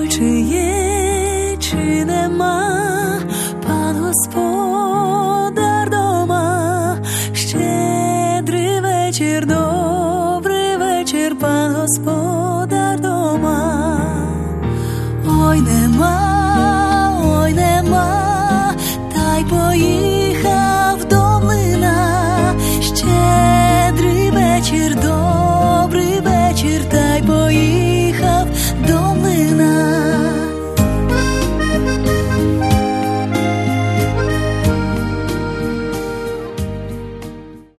чи є, чи нема пан Господар дома. Щедрий вечір, добрий вечір, пан Господар дома. Ой, нема, та й поїхали.